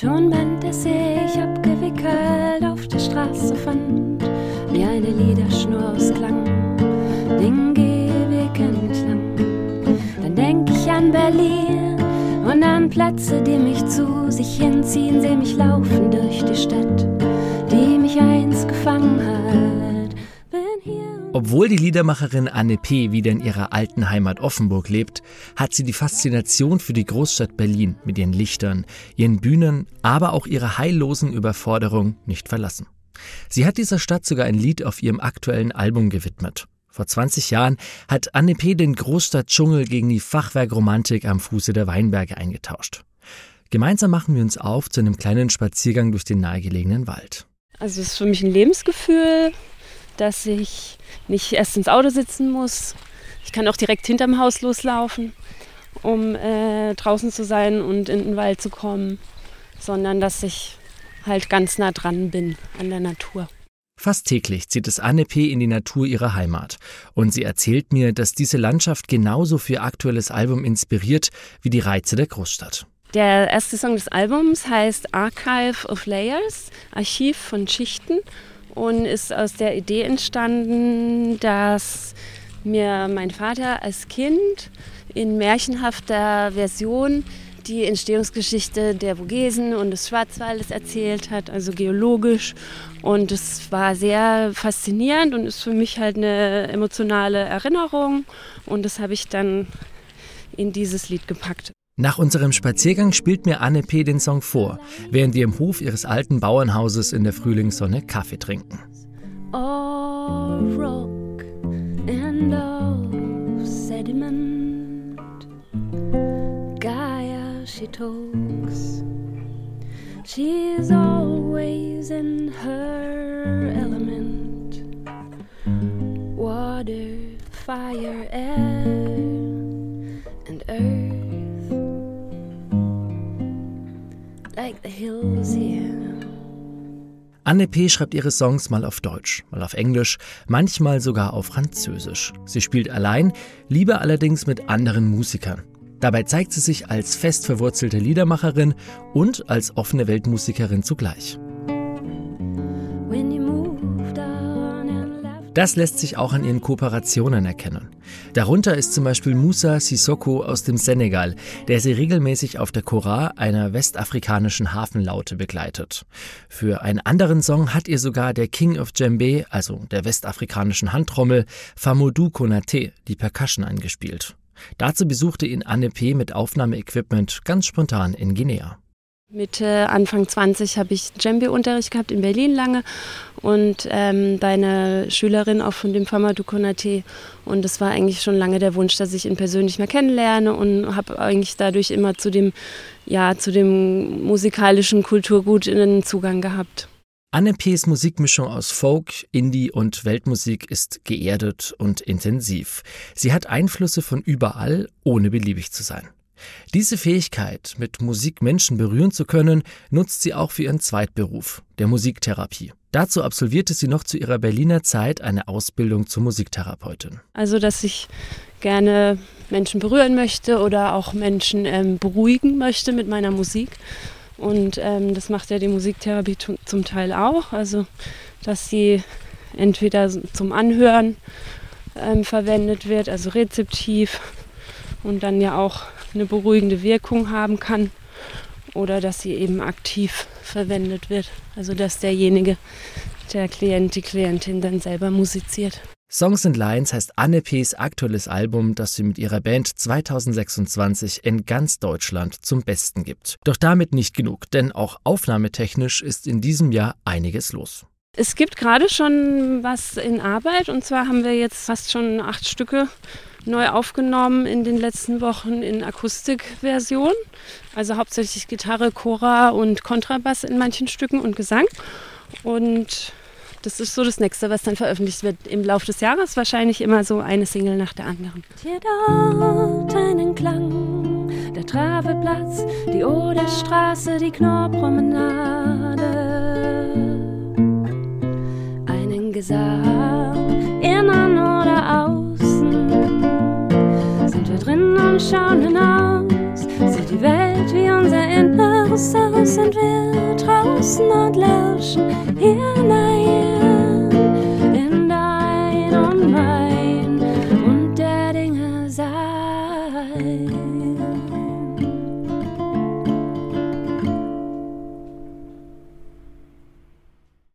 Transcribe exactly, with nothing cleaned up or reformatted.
Tonband, das ich abgewickelt auf der Straße fand, wie eine Liederschnur ausklang, den Gehweg entlang. Dann denk ich an Berlin und an Plätze, die mich zu sich hinziehen, seh mich laufen durch die Stadt, die mich einst gefangen hat. Bin hier. Obwohl die Liedermacherin Anne P. wieder in ihrer alten Heimat Offenburg lebt, hat sie die Faszination für die Großstadt Berlin mit ihren Lichtern, ihren Bühnen, aber auch ihrer heillosen Überforderung nicht verlassen. Sie hat dieser Stadt sogar ein Lied auf ihrem aktuellen Album gewidmet. Vor zwanzig Jahren hat Anne P. den Großstadtdschungel gegen die Fachwerkromantik am Fuße der Weinberge eingetauscht. Gemeinsam machen wir uns auf zu einem kleinen Spaziergang durch den nahegelegenen Wald. Also es ist für mich ein Lebensgefühl, dass ich nicht erst ins Auto sitzen muss. Ich kann auch direkt hinterm Haus loslaufen, um äh, draußen zu sein und in den Wald zu kommen, sondern dass ich halt ganz nah dran bin an der Natur. Fast täglich zieht es Anne P. in die Natur ihrer Heimat. Und sie erzählt mir, dass diese Landschaft genauso für ihr aktuelles Album inspiriert wie die Reize der Großstadt. Der erste Song des Albums heißt Archive of Layers, Archiv von Schichten, und ist aus der Idee entstanden, dass mir mein Vater als Kind in märchenhafter Version die Entstehungsgeschichte der Vogesen und des Schwarzwaldes erzählt hat, also geologisch. Und es war sehr faszinierend und ist für mich halt eine emotionale Erinnerung. Und das habe ich dann in dieses Lied gepackt. Nach unserem Spaziergang spielt mir Anne P. den Song vor, während wir im Hof ihres alten Bauernhauses in der Frühlingssonne Kaffee trinken. All rock and all sediment, Gaia she talks, she's always in her element, water, fire, air and earth. Like the hills here. Anne P. schreibt ihre Songs mal auf Deutsch, mal auf Englisch, manchmal sogar auf Französisch. Sie spielt allein, lieber allerdings mit anderen Musikern. Dabei zeigt sie sich als fest verwurzelte Liedermacherin und als offene Weltmusikerin zugleich. Das lässt sich auch an ihren Kooperationen erkennen. Darunter ist zum Beispiel Moussa Sissoko aus dem Senegal, der sie regelmäßig auf der Kora, einer westafrikanischen Hafenlaute, begleitet. Für einen anderen Song hat ihr sogar der King of Djembe, also der westafrikanischen Handtrommel, Famodou Konaté, die Percussion eingespielt. Dazu besuchte ihn Anne P. mit Aufnahmeequipment ganz spontan in Guinea. Mitte, Anfang zwanzig habe ich Djembe-Unterricht gehabt in Berlin lange und ähm, bei einer Schülerin auch von dem Famodou Konaté. Und es war eigentlich schon lange der Wunsch, dass ich ihn persönlich mal kennenlerne, und habe eigentlich dadurch immer zu dem, ja, zu dem musikalischen Kulturgut einen Zugang gehabt. Anne P.'s Musikmischung aus Folk, Indie und Weltmusik ist geerdet und intensiv. Sie hat Einflüsse von überall, ohne beliebig zu sein. Diese Fähigkeit, mit Musik Menschen berühren zu können, nutzt sie auch für ihren Zweitberuf, der Musiktherapie. Dazu absolvierte sie noch zu ihrer Berliner Zeit eine Ausbildung zur Musiktherapeutin. Also, dass ich gerne Menschen berühren möchte oder auch Menschen ähm, beruhigen möchte mit meiner Musik. Und ähm, das macht ja die Musiktherapie t- zum Teil auch. Also, dass sie entweder zum Anhören ähm, verwendet wird, also rezeptiv, und dann ja auch eine beruhigende Wirkung haben kann, oder dass sie eben aktiv verwendet wird, also dass derjenige, der Klient, die Klientin dann selber musiziert. Songs and Lines heißt Anne P.'s aktuelles Album, das sie mit ihrer Band zweitausendsechsundzwanzig in ganz Deutschland zum Besten gibt. Doch damit nicht genug, denn auch aufnahmetechnisch ist in diesem Jahr einiges los. Es gibt gerade schon was in Arbeit, und zwar haben wir jetzt fast schon acht Stücke neu aufgenommen in den letzten Wochen in Akustikversion. Also hauptsächlich Gitarre, Chora und Kontrabass in manchen Stücken und Gesang. Und das ist so das Nächste, was dann veröffentlicht wird im Laufe des Jahres. Wahrscheinlich immer so eine Single nach der anderen. Hier dort einen Klang, der Traveplatz, die Oderstraße, die Knorrpromenade. Einen Gesang, innen oder außen. Sind wir drin und schauen hinaus, sieht die Welt wie unser Inneres Haus aus und wir draußen und lauschen hier nach